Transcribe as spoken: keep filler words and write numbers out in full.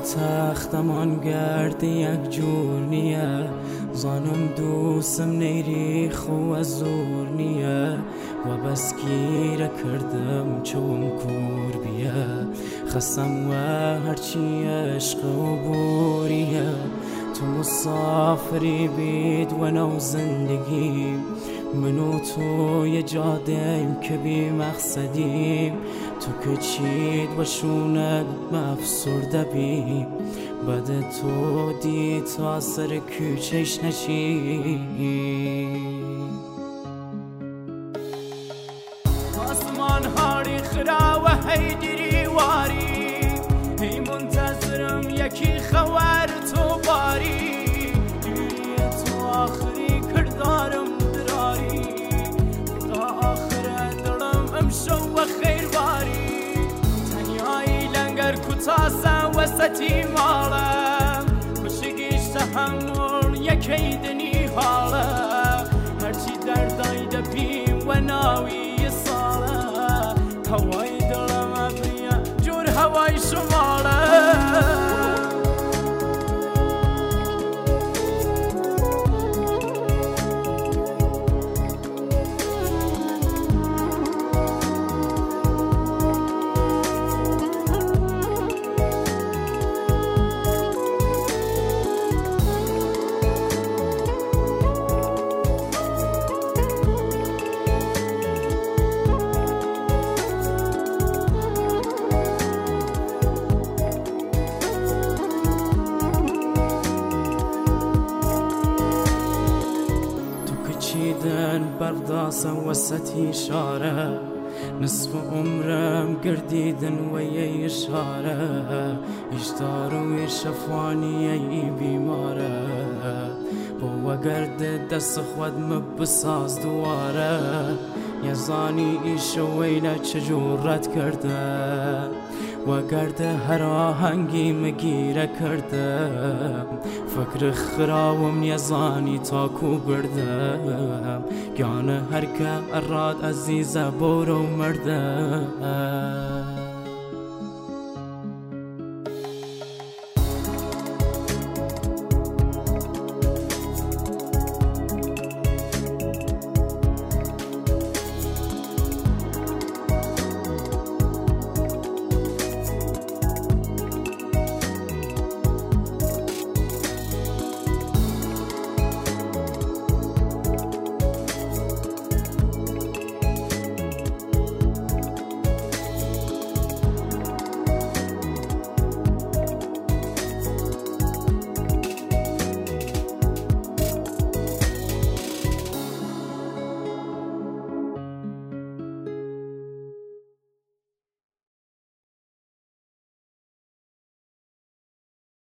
تەختەمان گەردە یەک جوور نییە زانم دووسم نەیریخ وە زۆر نییە وە بەسگیرە کردم چۆم کوور بیە خەسەم وە هەرچی عشقە و بوریە تو مسافری بیت وە ناو زندگیم من و تو یه جاده‌ایم که بی مقصدیم تو که چید و شونت مفسرده بیم بد تو دی تا سر کوچش نشیم آسمان هاری خرا و هیدری واری هی منتظرم یکی خوار تو باری دیری تو آخری کردارم دراری تا آخر دلم امشو و خیر باری تنیایی لنگر کتاسا وسطی مالم کشگیش تحمل یکی دنی حالم هرچی دردای دبیم و ناوی ساله هوای دلم ابریه جور هوای شماله چیدن برداسە وەسەتی شارە نصف عمرم گردیدن وەیە شارە هیچدار و شەفوانیەی بیمارە بۆ وەگەردە دەست خودمە بساز دووارە یەزانی ئیشەوەی لە چجوڕەت کردە وەگەردە هەر ئاهەنگی مگیرە کردە فکر خراوم یەزانی تاکو بردەم گیانە هەرکە ئەڕات ئەزیزە بۆرە و مردە